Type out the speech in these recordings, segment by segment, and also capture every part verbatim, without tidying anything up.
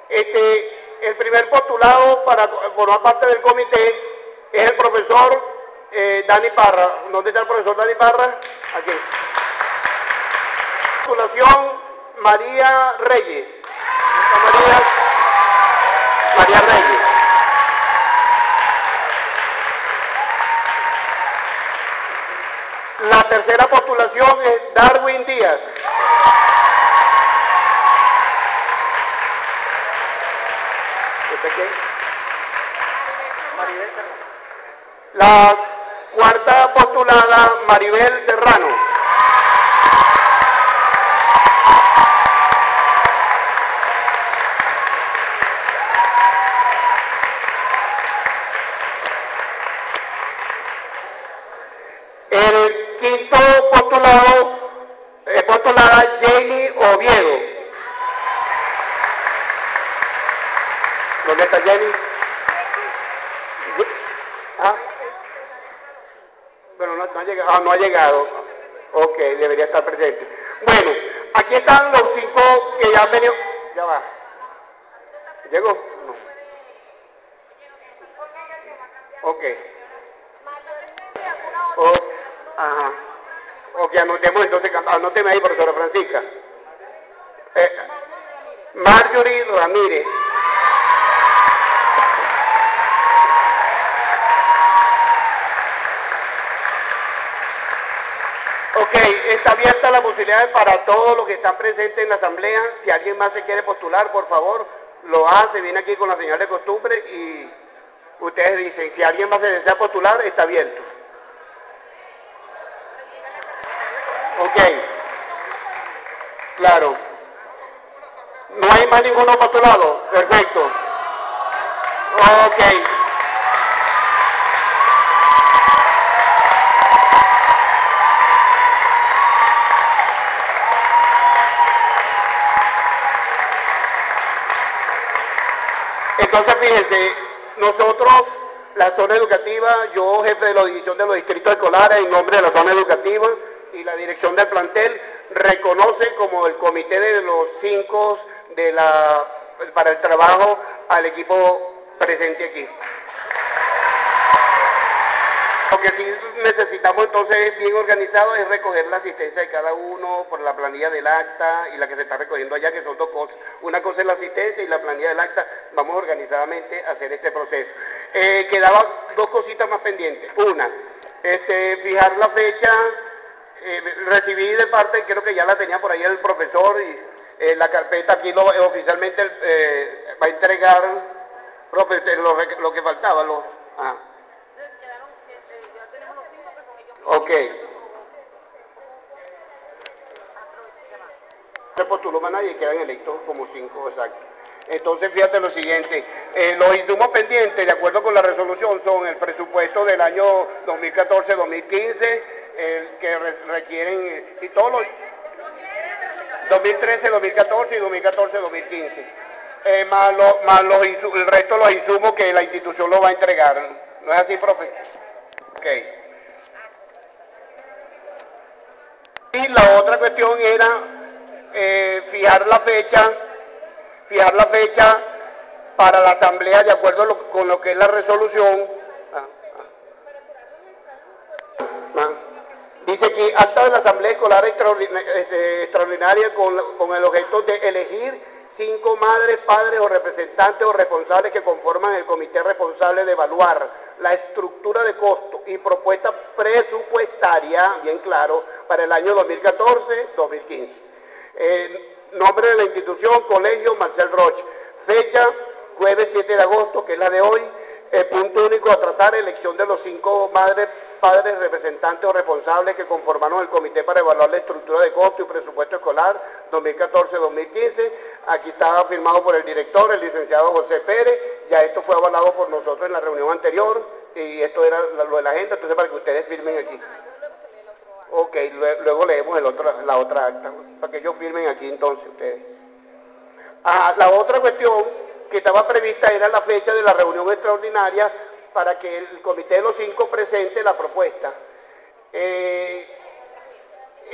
Este, el primer postulado para formar parte del comité es el profesor eh, Dani Parra. ¿Dónde está el profesor Dani Parra? Aquí. Postulación María Reyes. María, María Reyes. La tercera postulación es Darwin Díaz. La cuarta postulada, Maribel Serrano. El quinto postulado, eh, postulada Jenny Oviedo. ¿Dónde está Jenny? ¿Ah? Bueno, no, no ha llegado. Ah, no ha llegado. Ok, debería estar presente. Bueno, aquí están los cinco que ya han venido. Ya va. ¿Llegó? No. Ok. Oh, ajá. Ok, anotemos entonces, anóteme ahí, profesora Francisca. Eh, Marjorie Ramírez. Ok, está abierta la posibilidad para todos los que están presentes en la asamblea. Si alguien más se quiere postular, por favor, lo hace, viene aquí con la señal de costumbre y ustedes dicen, si alguien más se desea postular, está abierto. Ok, claro. ¿No hay más ninguno postulado? Perfecto. Ok. Entonces, fíjense, nosotros, la zona educativa, yo jefe de la división de los distritos escolares, en nombre de la zona educativa y la dirección del plantel, reconoce como el comité de los cinco de la, para el trabajo al equipo presente aquí. Lo que sí necesitamos entonces bien organizado es recoger la asistencia de cada uno por la planilla del acta y la que se está recogiendo allá, que son dos cosas. Una cosa es la asistencia y la planilla del acta. Vamos organizadamente a hacer este proceso. Eh, quedaban dos cositas más pendientes. Una, este, fijar la fecha. Eh, recibí de parte, creo que ya la tenía por ahí el profesor, y eh, la carpeta aquí lo, eh, oficialmente eh, va a entregar, profe, lo, lo que faltaba. Los, ah. Ok. Se postuló más nadie y quedan electos como cinco, exacto. Entonces, fíjate lo siguiente, eh, los insumos pendientes, de acuerdo con la resolución, son el presupuesto del año dos mil catorce dos mil quince, eh, que re requieren, y todos los... dos mil trece dos mil catorce y dos mil catorce dos mil quince. Eh, más lo, más los el resto de los insumos que la institución lo va a entregar. ¿No es así, profe? Ok. Y la otra cuestión era eh, fijar la fecha, fijar la fecha para la asamblea de acuerdo lo, con lo que es la resolución. Ah, ah, ah. Dice que acta de la asamblea escolar extraordinaria, este, extraordinaria con, con el objeto de elegir cinco madres, padres o representantes o responsables que conforman el comité responsable de evaluar la estructura de costo y propuesta presupuestaria, bien claro, para el año dos mil catorce dos mil quince. Eh, nombre de la institución, Colegio Marcel Roche. Fecha, jueves siete de agosto, que es la de hoy. El punto único a tratar, elección de los cinco madres, padres, representantes o responsables que conformaron el comité para evaluar la estructura de costo y presupuesto escolar dos mil catorce dos mil quince. Aquí estaba firmado por el director, el licenciado José Pérez. Ya esto fue avalado por nosotros en la reunión anterior y esto era lo de la agenda, entonces para que ustedes firmen aquí. Ok, luego leemos el otro, la otra acta, para que ellos firmen aquí entonces ustedes. Ah, la otra cuestión que estaba prevista era la fecha de la reunión extraordinaria para que el comité de los cinco presente la propuesta. Eh,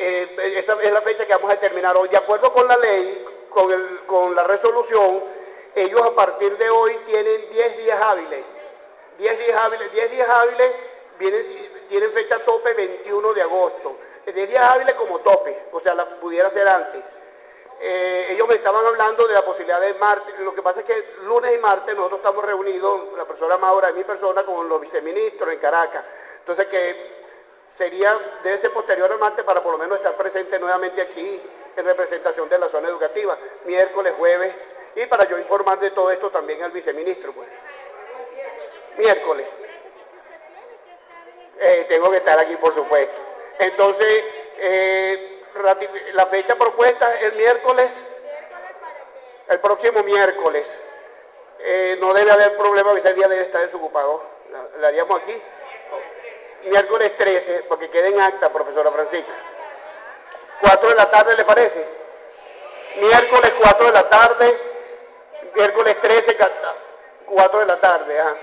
eh, esa es la fecha que vamos a determinar hoy. De acuerdo con la ley, con, el, con la resolución, Ellos a partir de hoy tienen diez días hábiles. diez días hábiles, diez días hábiles vienen, tienen fecha tope veintiuno de agosto. diez días hábiles como tope, o sea, la pudiera ser antes. Eh, ellos me estaban hablando de la posibilidad de martes. Lo que pasa es que lunes y martes nosotros estamos reunidos, la persona Maura y mi persona, con los viceministros en Caracas. Entonces que sería, debe ser posterior al martes para por lo menos estar presente nuevamente aquí en representación de la zona educativa, miércoles, jueves, y para yo informar de todo esto también al viceministro, pues. Miércoles. Eh, tengo que estar aquí, por supuesto. Entonces, eh, la fecha propuesta es el miércoles, el próximo miércoles. Eh, no debe haber problema, ese día debe estar desocupado. La haríamos aquí. Miércoles trece, porque queda en acta, profesora Francisca. cuatro de la tarde, ¿le parece? Miércoles cuatro de la tarde, miércoles trece, cuatro de la tarde, ajá.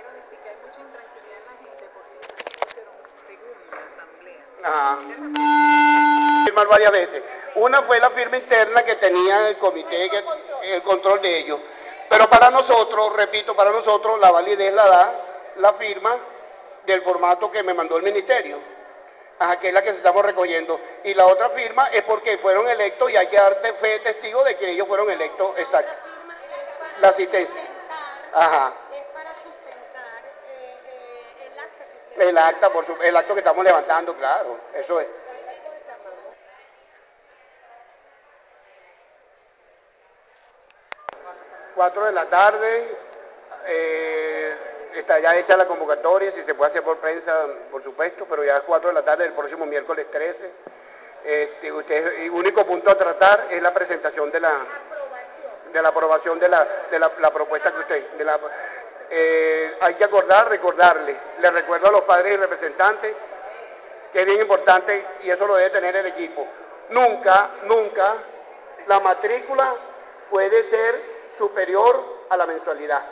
Ajá. Firmar varias veces. Una fue la firma interna que tenía el comité, que, el control de ellos. Pero para nosotros, repito, para nosotros la validez la da la firma del formato que me mandó el ministerio. Ajá, que es la que estamos recogiendo. Y la otra firma es porque fueron electos y hay que darte fe de testigo de que ellos fueron electos, exacto. La asistencia. Ajá. Es para sustentar eh, eh, el acta que el acta, por su, el acto que estamos levantando, claro, eso es. Cuatro de la tarde, eh, está ya hecha la convocatoria, si se puede hacer por prensa, por supuesto, pero ya es cuatro de la tarde del próximo miércoles trece. Eh, usted, el único punto a tratar es la presentación de la de la aprobación de la, de la, la propuesta que usted, de la, eh, hay que acordar, recordarle, le recuerdo a los padres y representantes que es bien importante y eso lo debe tener el equipo. Nunca, nunca la matrícula puede ser superior a la mensualidad.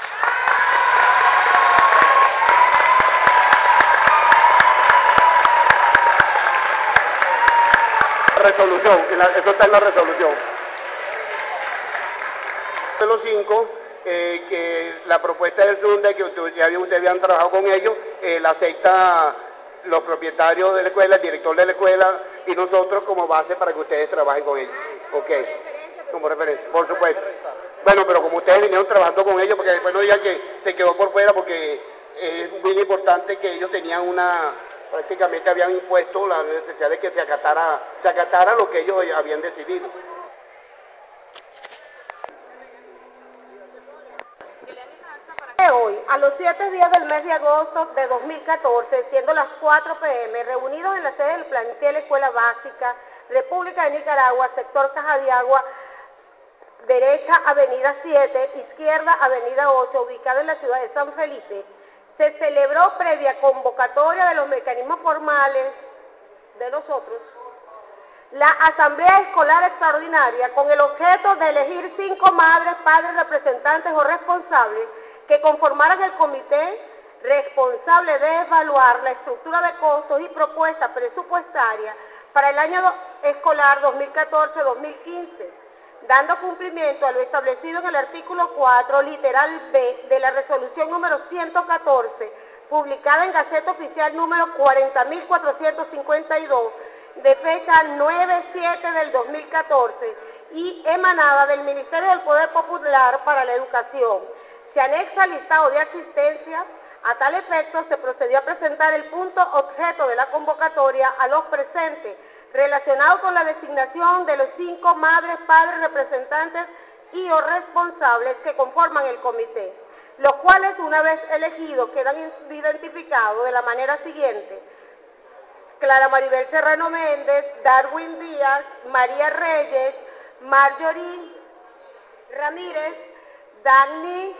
Resolución, eso está en la resolución. De los cinco, eh, que la propuesta del SUNDE, que usted, ya ustedes habían trabajado con ellos, eh, la acepta los propietarios de la escuela, el director de la escuela y nosotros como base para que ustedes trabajen con ellos. Ok, como referencia, por supuesto. Bueno, pero como ustedes vinieron trabajando con ellos, porque después no digan que se quedó por fuera, porque es bien importante que ellos tenían una, prácticamente habían impuesto la necesidad de que se acatara, se acatara lo que ellos habían decidido. Hoy, a los siete días del mes de agosto de dos mil catorce, siendo las cuatro pe eme, reunidos en la sede del plantel Escuela Básica, República de Nicaragua, sector Caja de Agua, derecha Avenida siete, izquierda Avenida ocho, ubicada en la ciudad de San Felipe, se celebró previa convocatoria de los mecanismos formales de nosotros, la Asamblea Escolar Extraordinaria con el objeto de elegir cinco madres, padres, representantes o responsables que conformaran el comité responsable de evaluar la estructura de costos y propuestas presupuestarias para el año escolar dos mil catorce dos mil quince, dando cumplimiento a lo establecido en el artículo cuatro, literal B, de la resolución número ciento catorce, publicada en Gaceta Oficial número cuarenta mil cuatrocientos cincuenta y dos, de fecha nueve siete del dos mil catorce y emanada del Ministerio del Poder Popular para la Educación. Se anexa al listado de asistencia. A tal efecto, se procedió a presentar el punto objeto de la convocatoria a los presentes, relacionado con la designación de los cinco madres, padres, representantes y o responsables que conforman el comité, los cuales, una vez elegidos, quedan identificados de la manera siguiente: Clara Maribel Serrano Méndez, Darwin Díaz, María Reyes, Marjorie Ramírez, Dani,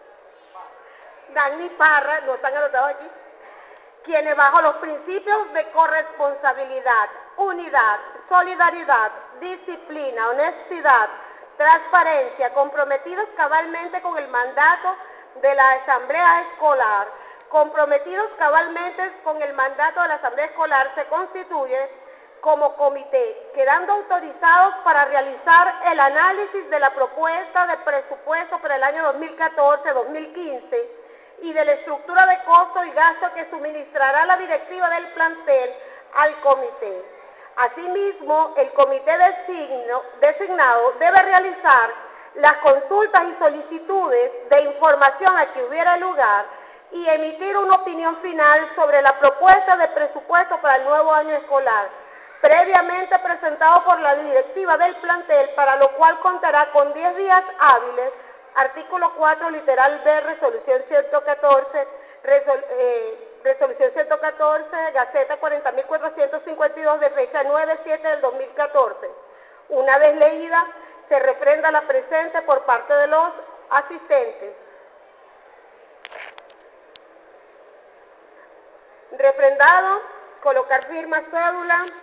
Dani Parra, no están anotados aquí, quienes bajo los principios de corresponsabilidad, unidad, solidaridad, disciplina, honestidad, transparencia, comprometidos cabalmente con el mandato de la Asamblea Escolar, comprometidos cabalmente con el mandato de la Asamblea Escolar, se constituye como comité, quedando autorizados para realizar el análisis de la propuesta de presupuesto para el año dos mil catorce dos mil quince y de la estructura de costo y gasto que suministrará la directiva del plantel al comité. Asimismo, el comité designo, designado debe realizar las consultas y solicitudes de información a que hubiera lugar y emitir una opinión final sobre la propuesta de presupuesto para el nuevo año escolar, previamente presentado por la directiva del plantel, para lo cual contará con diez días hábiles, artículo cuatro, literal B, resolución ciento catorce, resol, eh, resolución ciento catorce, Gaceta cuarenta mil cuatrocientos cincuenta y dos de fecha nueve siete del dos mil catorce. Una vez leída, se refrenda la presente por parte de los asistentes. Refrendado, colocar firma, cédula.